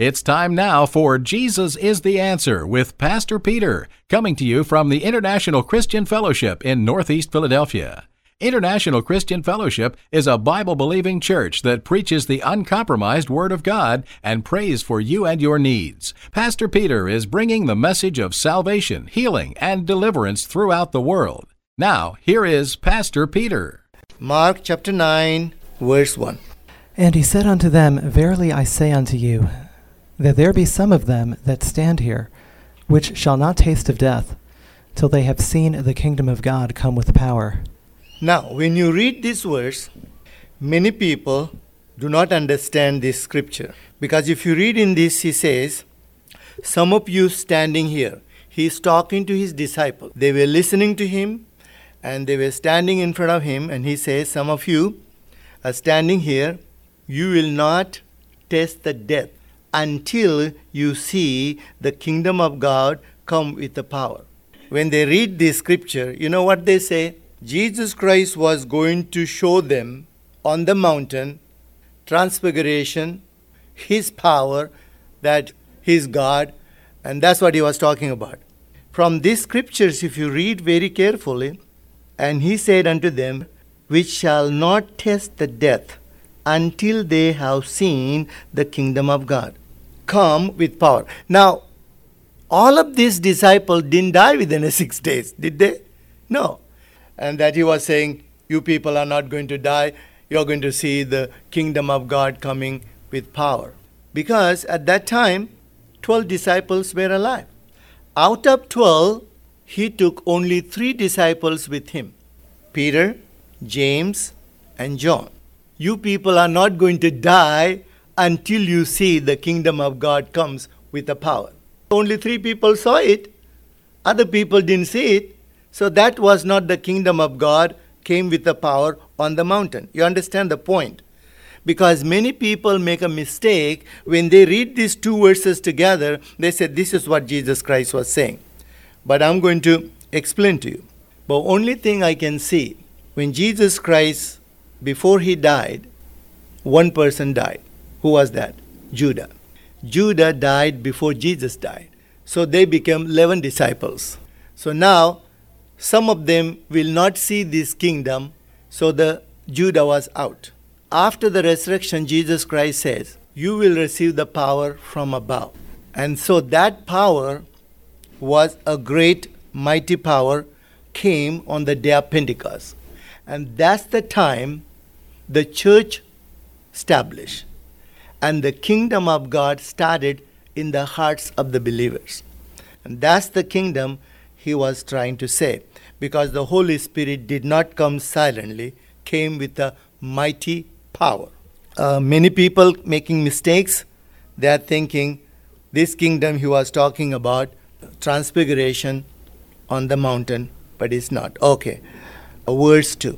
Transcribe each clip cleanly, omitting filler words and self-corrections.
It's time now for Jesus is the Answer with Pastor Peter, coming to you from the International Christian Fellowship in Northeast Philadelphia. International Christian Fellowship is a Bible-believing church that preaches the uncompromised Word of God and prays for you and your needs. Pastor Peter is bringing the message of salvation, healing, and deliverance throughout the world. Now, here is Pastor Peter. Mark chapter 9, verse 1. And he said unto them, Verily I say unto you, that there be some of them that stand here, which shall not taste of death, till they have seen the kingdom of God come with power. Now, when you read this verse, many people do not understand this scripture. Because if you read in this, he says, some of you standing here. He is talking to his disciples. They were listening to him, and they were standing in front of him, and he says, some of you are standing here. You will not taste the death until you see the kingdom of God come with the power. When they read this scripture, you know what they say? Jesus Christ was going to show them on the mountain, transfiguration, his power, that he's God, and that's what he was talking about. From these scriptures, if you read very carefully, and he said unto them, which shall not taste the death until they have seen the kingdom of God come with power. Now, all of these disciples didn't die within 6 days, did they? No. And that he was saying, you people are not going to die. You're going to see the kingdom of God coming with power. Because at that time, 12 disciples were alive. Out of 12, he took only 3 disciples with him. Peter, James, and John. You people are not going to die until you see the kingdom of God comes with the power. Only 3 people saw it. Other people didn't see it. So that was not the kingdom of God came with the power on the mountain. You understand the point? Because many people make a mistake when they read these 2 verses together. They say this is what Jesus Christ was saying. But I'm going to explain to you. But only thing I can see, when Jesus Christ, before he died, one person died. Who was that? Judah. Judah died before Jesus died. So they became 11 disciples. So now, some of them will not see this kingdom, so the Judah was out. After the resurrection, Jesus Christ says, you will receive the power from above. And so that power was a great, mighty power, came on the day of Pentecost. And that's the time the church established. And the kingdom of God started in the hearts of the believers. And that's the kingdom he was trying to say. Because the Holy Spirit did not come silently, came with a mighty power. Many people making mistakes, they are thinking this kingdom he was talking about, transfiguration on the mountain, but it's not. Okay, verse 2.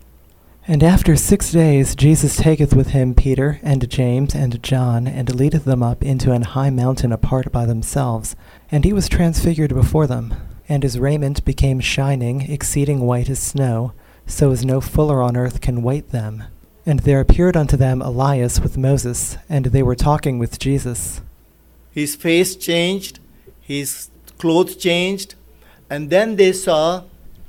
And after 6 days Jesus taketh with him Peter and James and John, and leadeth them up into an high mountain apart by themselves. And he was transfigured before them, and his raiment became shining, exceeding white as snow, so as no fuller on earth can white them. And there appeared unto them Elias with Moses, and they were talking with Jesus. His face changed, his clothes changed, and then they saw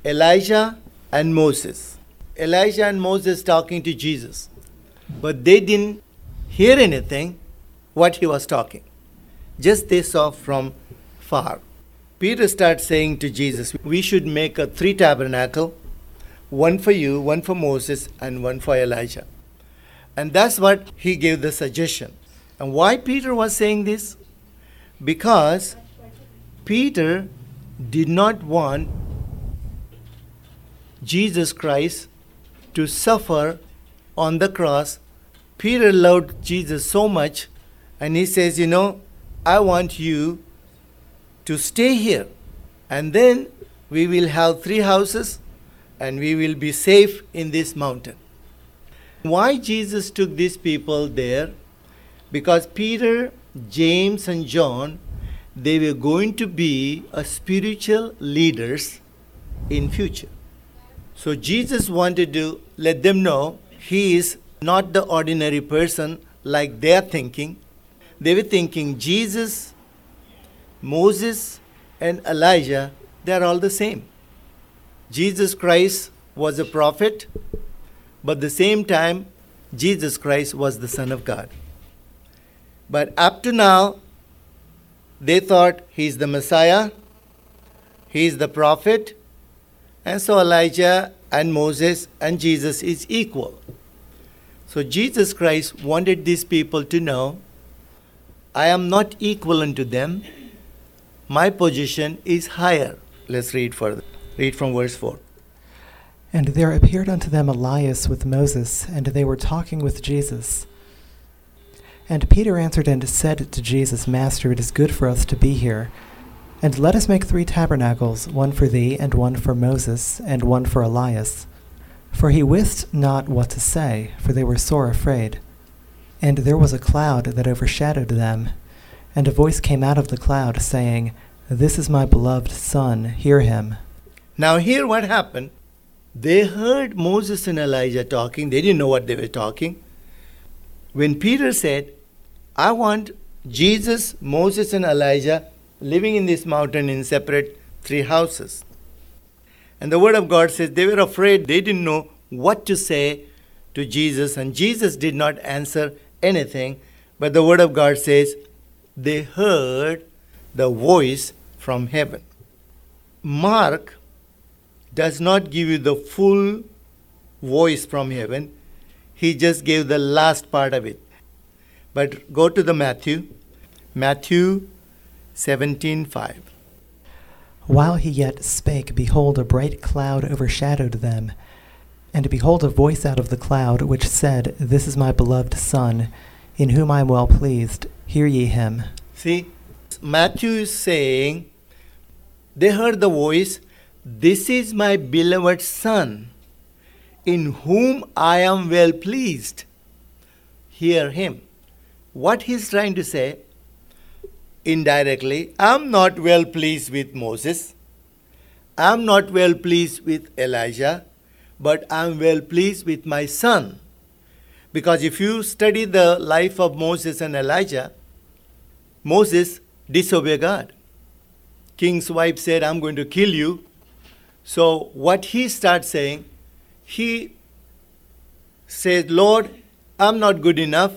Elijah and Moses. Elijah and Moses talking to Jesus. But they didn't hear anything what he was talking. Just they saw from far. Peter starts saying to Jesus, we should make a 3 tabernacle, one for you, one for Moses, and one for Elijah. And that's what he gave the suggestion. And why Peter was saying this? Because Peter did not want Jesus Christ to suffer on the cross. Peter loved Jesus so much, and he says, I want you to stay here, and then we will have 3 houses, and we will be safe in this mountain. Why Jesus took these people there? Because Peter, James, and John, they were going to be spiritual leaders in future. So Jesus wanted to let them know he is not the ordinary person like they are thinking, they were thinking Jesus, Moses, and Elijah, they are all the same. Jesus Christ was a prophet, but at the same time, Jesus Christ was the Son of God. But up to now, they thought he's the Messiah, he's the prophet, and so Elijah and Moses and Jesus is equal. So Jesus Christ wanted these people to know, I am not equal unto them. My position is higher. Let's read further. Read from verse 4. And there appeared unto them Elias with Moses, and they were talking with Jesus. And Peter answered and said to Jesus, Master, it is good for us to be here. And let us make 3 tabernacles, one for thee, and one for Moses, and one for Elias. For he wist not what to say, for they were sore afraid. And there was a cloud that overshadowed them, and a voice came out of the cloud, saying, This is my beloved Son, hear him. Now here what happened, they heard Moses and Elijah talking. They didn't know what they were talking. When Peter said, I want Jesus, Moses, and Elijah living in this mountain in separate 3 houses. And the Word of God says they were afraid. They didn't know what to say to Jesus. And Jesus did not answer anything. But the Word of God says they heard the voice from heaven. Mark does not give you the full voice from heaven. He just gave the last part of it. But go to the Matthew 17:5. While he yet spake, behold, a bright cloud overshadowed them. And behold, a voice out of the cloud, which said, This is my beloved Son, in whom I am well pleased. Hear ye him. See, Matthew is saying, they heard the voice, This is my beloved Son, in whom I am well pleased. Hear him. What he's trying to say, indirectly, I'm not well pleased with Moses. I'm not well pleased with Elijah, but I'm well pleased with my son. Because if you study the life of Moses and Elijah, Moses disobeyed God. King's wife said, I'm going to kill you. So what he starts saying, he said, Lord, I'm not good enough.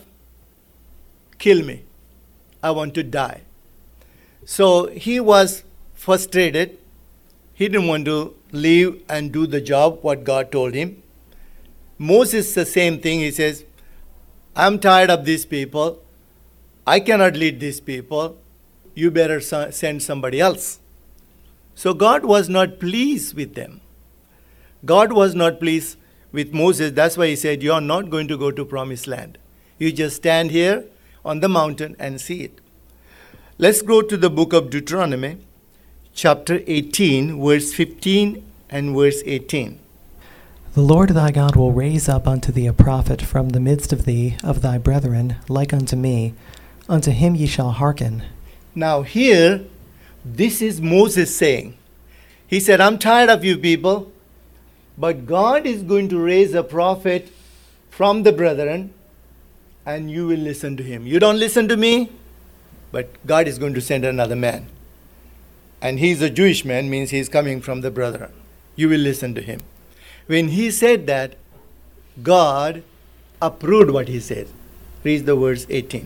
Kill me. I want to die. So he was frustrated. He didn't want to leave and do the job, what God told him. Moses, the same thing. He says, I'm tired of these people. I cannot lead these people. You better send somebody else. So God was not pleased with them. God was not pleased with Moses. That's why he said, you are not going to go to promised land. You just stand here on the mountain and see it. Let's go to the book of Deuteronomy, chapter 18, verse 15 and verse 18. The Lord thy God will raise up unto thee a prophet from the midst of thee, of thy brethren, like unto me. Unto him ye shall hearken. Now here, this is Moses saying. He said, I'm tired of you people, but God is going to raise a prophet from the brethren, and you will listen to him. You don't listen to me, but God is going to send another man. And he's a Jewish man, means he's coming from the brethren. You will listen to him. When he said that, God approved what he said. Read the verse 18.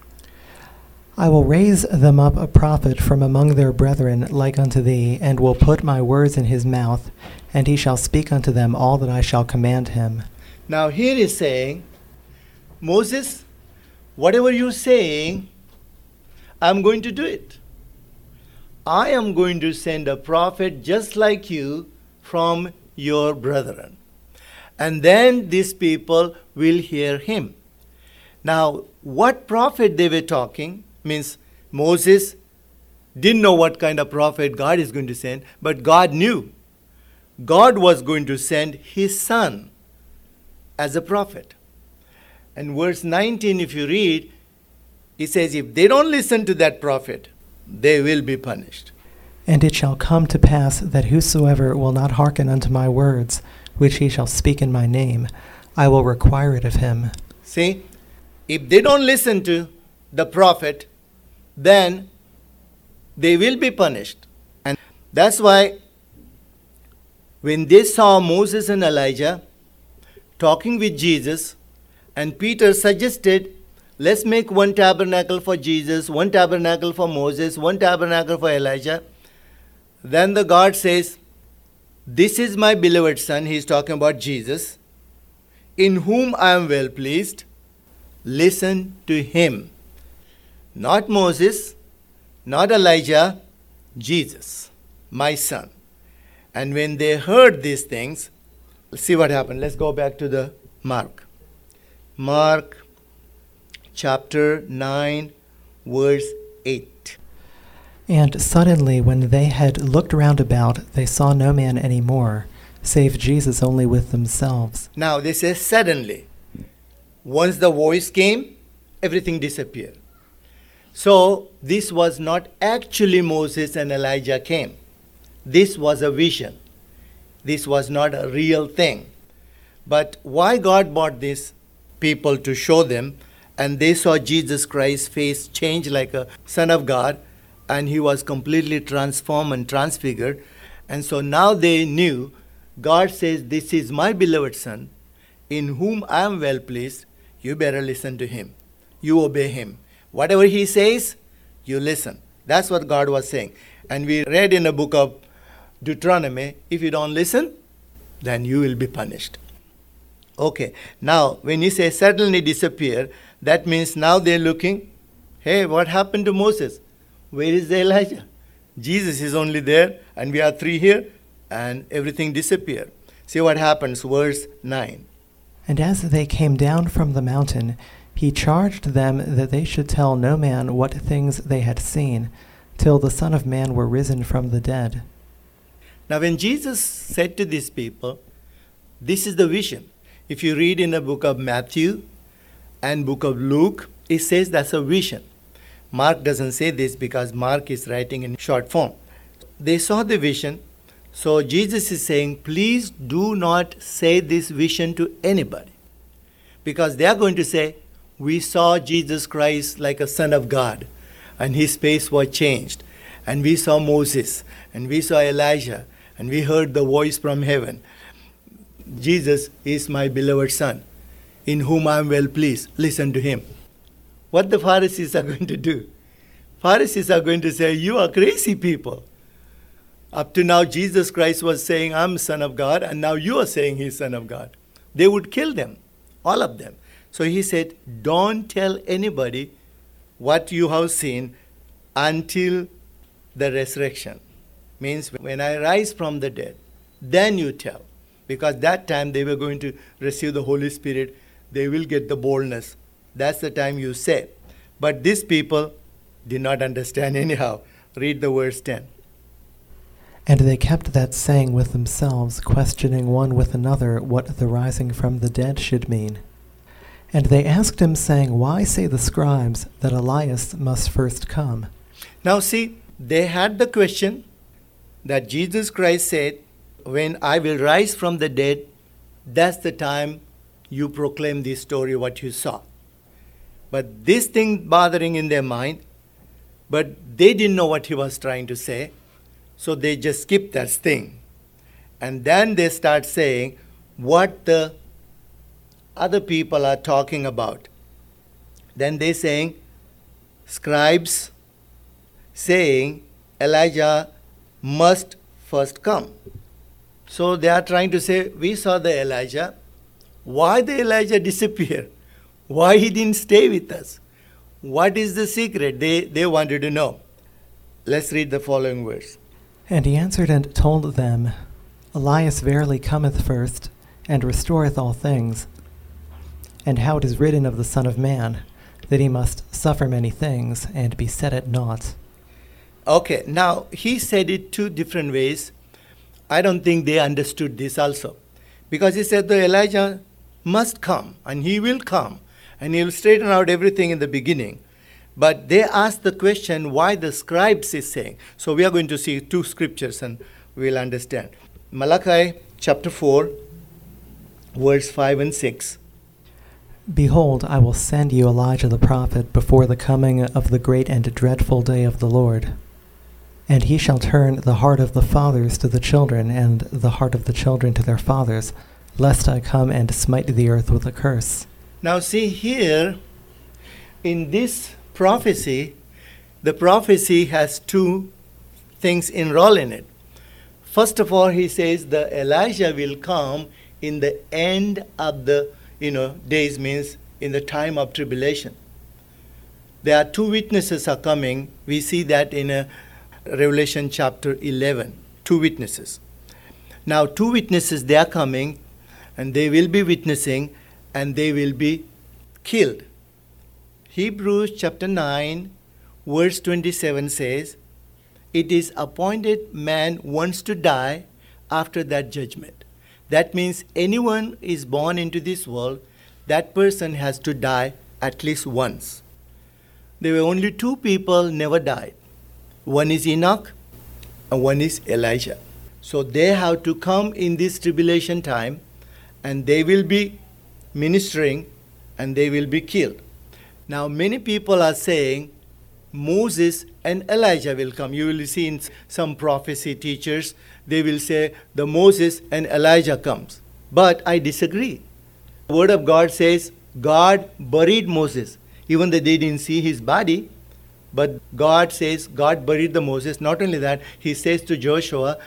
I will raise them up a prophet from among their brethren like unto thee, and will put my words in his mouth, and he shall speak unto them all that I shall command him. Now here is saying, Moses, whatever you're saying, I'm going to do it. I am going to send a prophet just like you from your brethren. And then these people will hear him. Now, what prophet they were talking means Moses didn't know what kind of prophet God is going to send, but God knew. God was going to send his son as a prophet. And verse 19, if you read, he says, if they don't listen to that prophet, they will be punished. And it shall come to pass that whosoever will not hearken unto my words, which he shall speak in my name, I will require it of him. See, if they don't listen to the prophet, then they will be punished. And that's why when they saw Moses and Elijah talking with Jesus, and Peter suggested, let's make one tabernacle for Jesus, one tabernacle for Moses, one tabernacle for Elijah. Then the God says, this is my beloved Son, he's talking about Jesus, in whom I am well pleased. Listen to him. Not Moses, not Elijah, Jesus, my Son. And when they heard these things, let's see what happened. Let's go back to the Mark. Mark chapter 9, verse 8. And suddenly, when they had looked round about, they saw no man any more, save Jesus only with themselves. Now, this is suddenly. Once the voice came, everything disappeared. So, this was not actually Moses and Elijah came. This was a vision. This was not a real thing. But why God brought these people to show them, and they saw Jesus Christ's face change like a Son of God, and he was completely transformed and transfigured. And so now they knew, God says, this is my beloved Son, in whom I am well pleased. You better listen to him. You obey him. Whatever he says, you listen. That's what God was saying. And we read in the book of Deuteronomy, if you don't listen, then you will be punished. Okay, now when he says suddenly disappear, that means now they're looking, hey, what happened to Moses? Where is the Elijah? Jesus is only there, and we are three here, and everything disappeared. See what happens, verse 9. And as they came down from the mountain, he charged them that they should tell no man what things they had seen, till the Son of Man were risen from the dead. Now when Jesus said to these people, this is the vision. If you read in the book of Matthew and book of Luke, it says that's a vision. Mark doesn't say this because Mark is writing in short form. They saw the vision. So Jesus is saying, please do not say this vision to anybody. Because they are going to say, we saw Jesus Christ like a Son of God, and his face was changed. And we saw Moses, and we saw Elijah, and we heard the voice from heaven. Jesus is my beloved Son, in whom I am well pleased. Listen to him. What the Pharisees are going to do? Pharisees are going to say, you are crazy people. Up to now, Jesus Christ was saying, I'm Son of God, and now you are saying he's Son of God. They would kill them, all of them. So he said, don't tell anybody what you have seen until the resurrection. Means when I rise from the dead, then you tell. Because that time they were going to receive the Holy Spirit. They will get the boldness. That's the time you say. But these people did not understand anyhow. Read the verse 10. And they kept that saying with themselves, questioning one with another what the rising from the dead should mean. And they asked him, saying, why say the scribes that Elias must first come? Now see, they had the question that Jesus Christ said, when I will rise from the dead, that's the time you proclaim this story, what you saw. But this thing bothering in their mind, but they didn't know what he was trying to say, so they just skipped that thing. And then they start saying what the other people are talking about. Then they saying, scribes saying Elijah must first come. So they are trying to say, we saw the Elijah. Why the Elijah disappeared? Why he didn't stay with us? What is the secret? They wanted to know. Let's read the following verse. And he answered and told them, Elias verily cometh first, and restoreth all things. And how it is written of the Son of Man, that he must suffer many things, and be set at naught. Okay, now he said it two different ways. I don't think they understood this also. Because he said the Elijah must come, and he will come, and he will straighten out everything in the beginning. But they asked the question why the scribes is saying. So we are going to see two scriptures and we'll understand. Malachi chapter 4, verse 5 and 6. Behold, I will send you Elijah the prophet before the coming of the great and dreadful day of the Lord. And he shall turn the heart of the fathers to the children, and the heart of the children to their fathers, lest I come and smite the earth with a curse. Now see here, in this prophecy, the prophecy has two things enrolled in it. First of all, he says the Elijah will come in the end of the days, means in the time of tribulation. There are two witnesses are coming. We see that in Revelation chapter 11. Two witnesses. Now, two witnesses, they are coming, and they will be witnessing, and they will be killed. Hebrews chapter 9, verse 27 says, it is appointed man wants to die after that judgment. That means anyone is born into this world, that person has to die at least once. There were only two people never died. One is Enoch and one is Elijah. So they have to come in this tribulation time, and they will be ministering and they will be killed. Now many people are saying Moses and Elijah will come. You will see in some prophecy teachers, they will say the Moses and Elijah comes. But I disagree. The word of God says God buried Moses, even though they didn't see his body. But God says God buried the Moses. Not only that, he says to Joshua,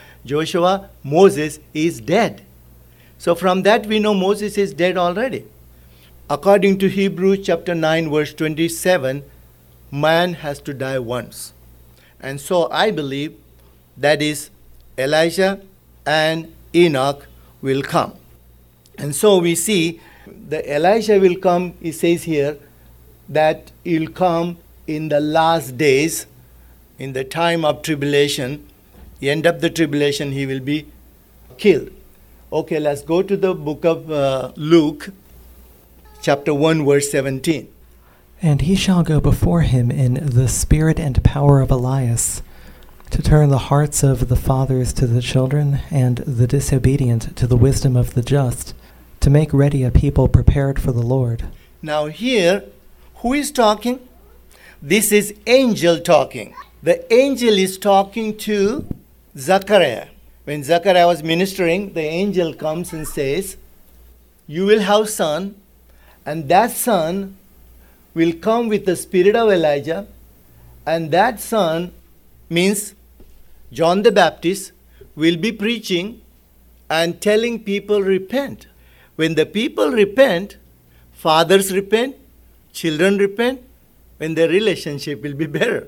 Moses is dead. So from that we know Moses is dead already. According to Hebrews chapter 9 verse 27, man has to die once. And so I believe that is Elijah and Enoch will come. And so we see the Elijah will come, it says here, that he'll come in the last days, in the time of tribulation. The end of the tribulation, he will be killed. Okay, let's go to the book of Luke, chapter 1, verse 17. And he shall go before him in the spirit and power of Elias, to turn the hearts of the fathers to the children, and the disobedient to the wisdom of the just, to make ready a people prepared for the Lord. Now here, who is talking? This is angel talking. The angel is talking to Zechariah. When Zechariah was ministering, the angel comes and says, you will have son, and that son will come with the spirit of Elijah, and that son means John the Baptist will be preaching and telling people repent. When the people repent, fathers repent, children repent, when their relationship will be better.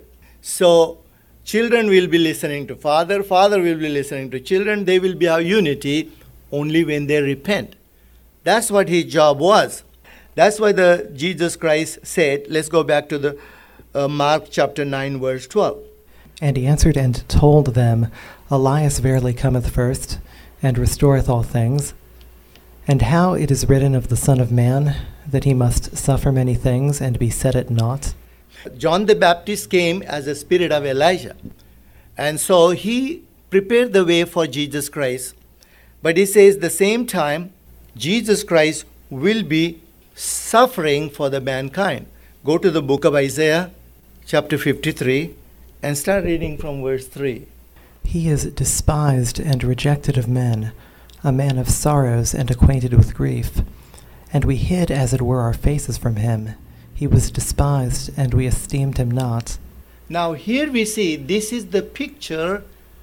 So children will be listening to father will be listening to children. They will be our unity only when they repent. That's what his job was. That's why the Jesus Christ said, let's go back to the Mark chapter 9 verse 12. And he answered and told them, Elias verily cometh first, and restoreth all things. And how it is written of the Son of Man, that he must suffer many things, and be set at naught. John the Baptist came as a spirit of Elijah. And so he prepared the way for Jesus Christ. But he says the same time, Jesus Christ will be suffering for the mankind. Go to the book of Isaiah, chapter 53, and start reading from verse 3. He is despised and rejected of men, a man of sorrows and acquainted with grief. And we hid as it were our faces from him. He was despised, and we esteemed him not. Now here we see, this is the picture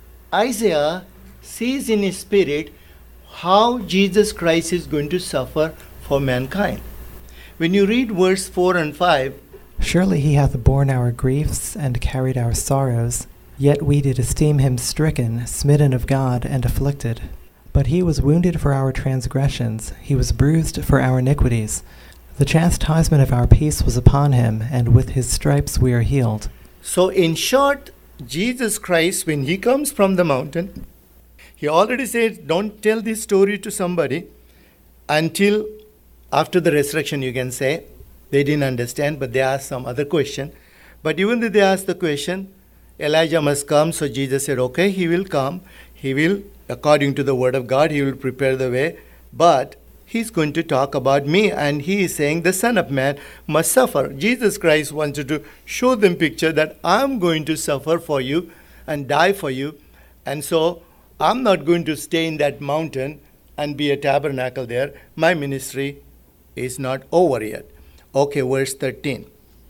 Isaiah sees in his spirit how Jesus Christ is going to suffer for mankind. When you read verse 4 and 5, surely he hath borne our griefs and carried our sorrows, yet we did esteem him stricken, smitten of God, and afflicted. But he was wounded for our transgressions, he was bruised for our iniquities. The chastisement of our peace was upon him, and with his stripes we are healed. So in short, Jesus Christ, when he comes from the mountain, he already said, don't tell this story to somebody until after the resurrection, you can say. They didn't understand, but they asked some other question. But even though they asked the question, Elijah must come. So Jesus said, okay, he will come. He will, according to the word of God, he will prepare the way. But he's going to talk about me. And he is saying the Son of Man must suffer. Jesus Christ wanted to show them picture that I'm going to suffer for you and die for you. And so I'm not going to stay in that mountain and be a tabernacle there. My ministry is not over yet. Okay, verse 13.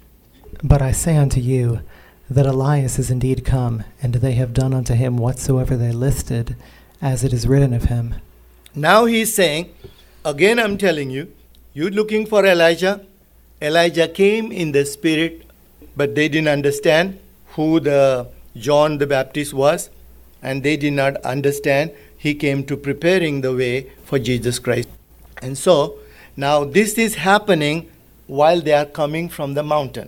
But I say unto you, that Elias is indeed come, and they have done unto him whatsoever they listed, as it is written of him. Now he's saying, again I'm telling you, you looking for Elijah? Elijah came in the spirit, but they didn't understand who the John the Baptist was, and they did not understand he came to preparing the way for Jesus Christ. And so now this is happening while they are coming from the mountain.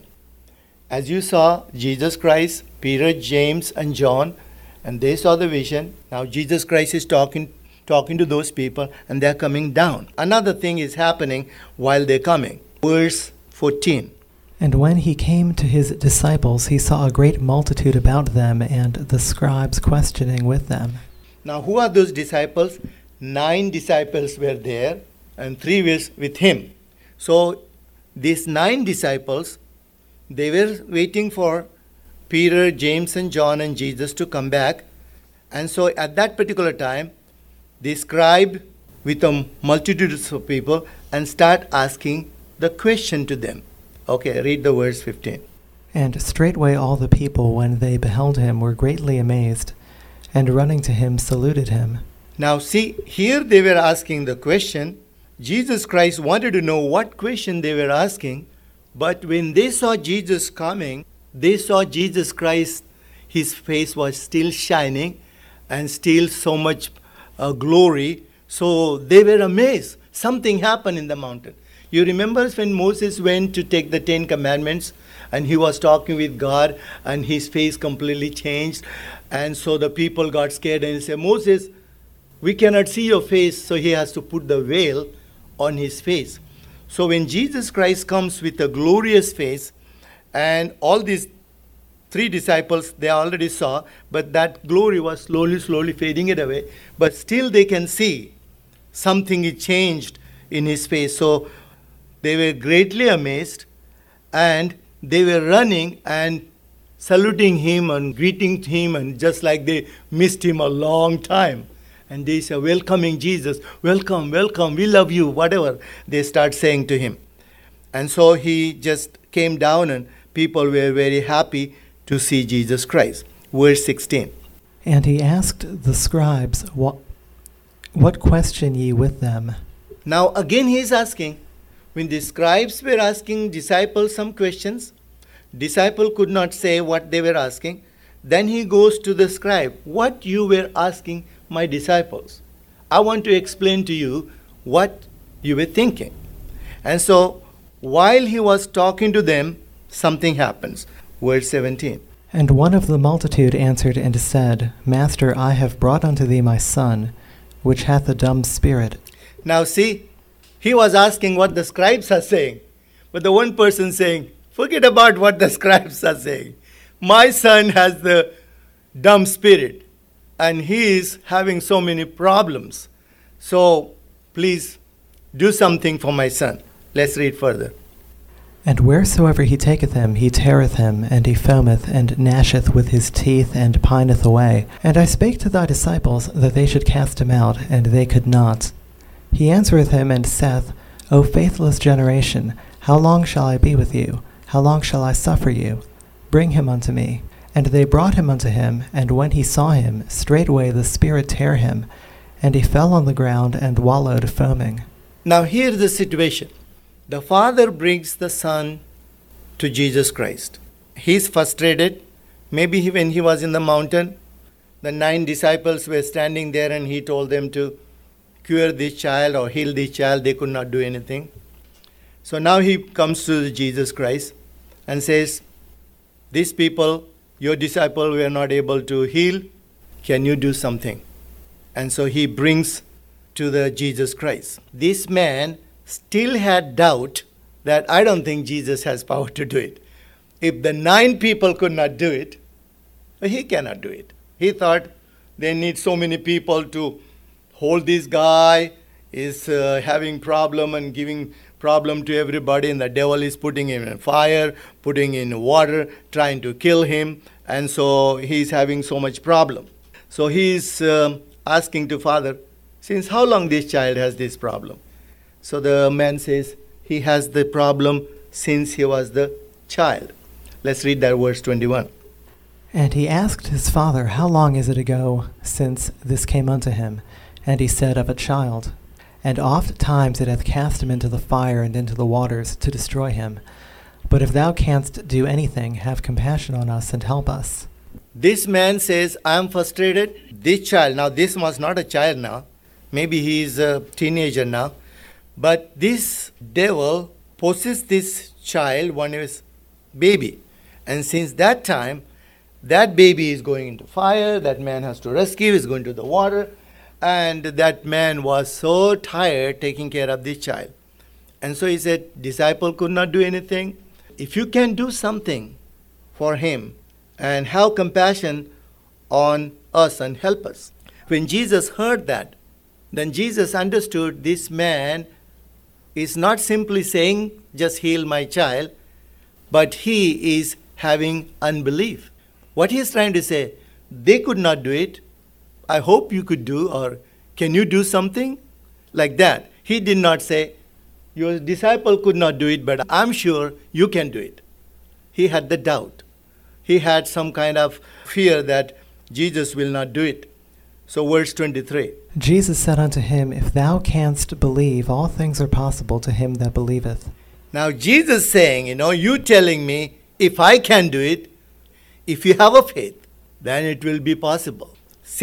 As you saw, Jesus Christ, Peter, James, and John, and they saw the vision. Now Jesus Christ is talking to those people, and they're coming down. Another thing is happening while they're coming. Verse 14. And when he came to his disciples, he saw a great multitude about them, and the scribes questioning with them. Now who are those disciples? 9 disciples were there, and 3 were with him. So these 9 disciples, they were waiting for Peter, James, and John, and Jesus to come back. And so at that particular time, they scribe with a multitude of people and start asking the question to them. Okay, read the verse 15. And straightway all the people, when they beheld him, were greatly amazed, and running to him saluted him. Now see, here they were asking the question. Jesus Christ wanted to know what question they were asking. But when they saw Jesus coming, they saw Jesus Christ, his face was still shining and still so much glory. So they were amazed. Something happened in the mountain. You remember when Moses went to take the 10 commandments and he was talking with God and his face completely changed. And so the people got scared and said, Moses, we cannot see your face. So he has to put the veil on his face. So when Jesus Christ comes with a glorious face, and all these 3 disciples, they already saw, but that glory was slowly fading it away. But still they can see something is changed in his face. So they were greatly amazed, and they were running and saluting him and greeting him, and just like they missed him a long time. And they say, welcoming Jesus, welcome, we love you, whatever they start saying to him. And so he just came down, and people were very happy to see Jesus Christ. Verse 16. And he asked the scribes, What question ye with them? Now again he is asking. When the scribes were asking disciples some questions, disciple could not say what they were asking. Then he goes to the scribe, what you were asking my disciples. I want to explain to you what you were thinking. And so while he was talking to them, something happens. Verse 17. And one of the multitude answered and said, Master, I have brought unto thee my son, which hath a dumb spirit. Now see, he was asking what the scribes are saying. But the one person saying, forget about what the scribes are saying. My son has the dumb spirit, and he is having so many problems. So please do something for my son. Let's read further. And wheresoever he taketh him, he teareth him, and he foameth, and gnasheth with his teeth, and pineth away. And I spake to thy disciples that they should cast him out, and they could not. He answereth him and saith, O faithless generation, how long shall I be with you? How long shall I suffer you? Bring him unto me. And they brought him unto him, and when he saw him, straightway the spirit tare him, and he fell on the ground and wallowed foaming. Now here's the situation. The father brings the son to Jesus Christ. He's frustrated. Maybe when he was in the mountain, the 9 disciples were standing there and he told them to cure this child or heal this child. They could not do anything. So now he comes to Jesus Christ and says, these people, your disciple, were not able to heal. Can you do something? And so he brings to the Jesus Christ. This man still had doubt that I don't think Jesus has power to do it. If the 9 people could not do it, he cannot do it. He thought they need so many people to hold this guy is having problem and giving problem to everybody, and the devil is putting him in fire, putting in water, trying to kill him, and so he's having so much problem. So he's asking to Father, since how long this child has this problem? So the man says, he has the problem since he was the child. Let's read that verse 21. And he asked his father, How long is it ago since this came unto him? And he said, Of a child. And oft times it hath cast him into the fire and into the waters to destroy him. But if thou canst do anything, have compassion on us and help us. This man says, I am frustrated. This child, now this was not a child now. Maybe he is a teenager now. But this devil possessed this child when he was baby. And since that time, that baby is going into fire, that man has to rescue, is going to the water, and that man was so tired taking care of this child. And so he said, disciple could not do anything. If you can do something for him and have compassion on us and help us. When Jesus heard that, then Jesus understood this man is not simply saying, just heal my child, but he is having unbelief. What he is trying to say, they could not do it. I hope you could do, or can you do something? Like that. He did not say, your disciple could not do it, but I'm sure you can do it. He had the doubt. He had some kind of fear that Jesus will not do it. So verse 23. Jesus said unto him, If thou canst believe, all things are possible to him that believeth. Now Jesus saying, you telling me, if I can do it, if you have a faith, then it will be possible.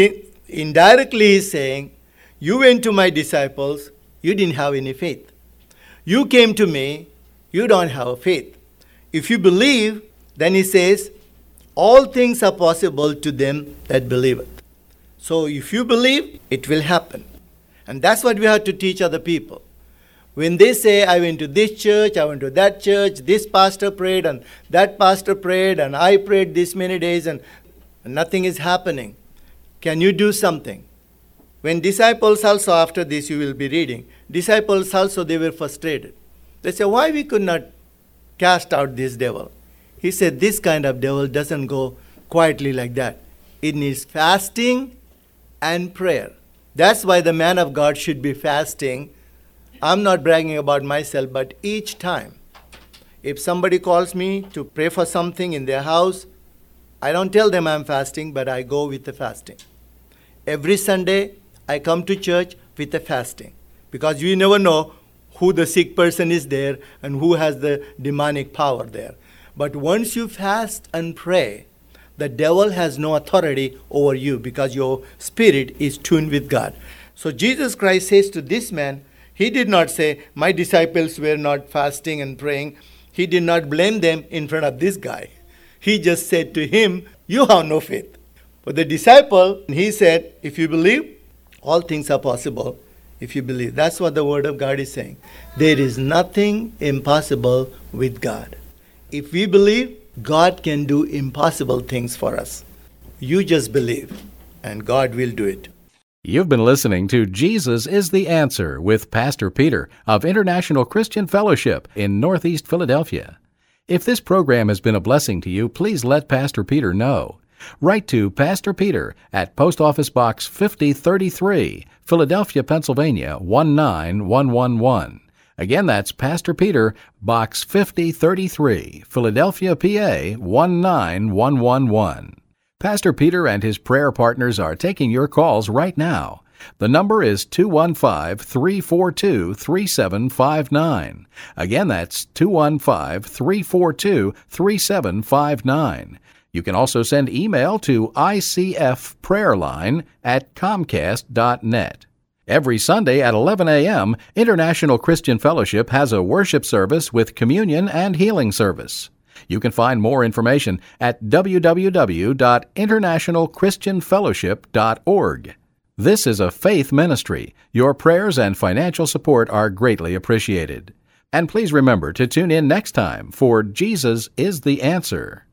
Indirectly he's saying, you went to my disciples, you didn't have any faith. You came to me, you don't have a faith. If you believe, then he says, all things are possible to them that believeth. So if you believe, it will happen. And that's what we have to teach other people. When they say, I went to this church, I went to that church, this pastor prayed, and that pastor prayed, and I prayed this many days, and nothing is happening. Can you do something? When disciples also, after this you will be reading, disciples also, they were frustrated. They say, why we could not cast out this devil? He said, this kind of devil doesn't go quietly like that. It needs fasting and prayer. That's why the man of God should be fasting. I'm not bragging about myself, but each time, if somebody calls me to pray for something in their house, I don't tell them I'm fasting, but I go with the fasting. Every Sunday, I come to church with the fasting, because you never know who the sick person is there and who has the demonic power there. But once you fast and pray, the devil has no authority over you because your spirit is tuned with God. So Jesus Christ says to this man, he did not say, my disciples were not fasting and praying. He did not blame them in front of this guy. He just said to him, you have no faith. But the disciple, he said, if you believe, all things are possible if you believe. That's what the word of God is saying. There is nothing impossible with God. If we believe, God can do impossible things for us. You just believe, and God will do it. You've been listening to Jesus is the Answer with Pastor Peter of International Christian Fellowship in Northeast Philadelphia. If this program has been a blessing to you, please let Pastor Peter know. Write to Pastor Peter at Post Office Box 5033, Philadelphia, Pennsylvania 19111. Again, that's Pastor Peter, Box 5033, Philadelphia, PA 19111. Pastor Peter and his prayer partners are taking your calls right now. The number is 215-342-3759. Again, that's 215-342-3759. You can also send email to icfprayerline@comcast.net. Every Sunday at 11 a.m., International Christian Fellowship has a worship service with communion and healing service. You can find more information at www.internationalchristianfellowship.org. This is a faith ministry. Your prayers and financial support are greatly appreciated. And please remember to tune in next time for Jesus is the Answer.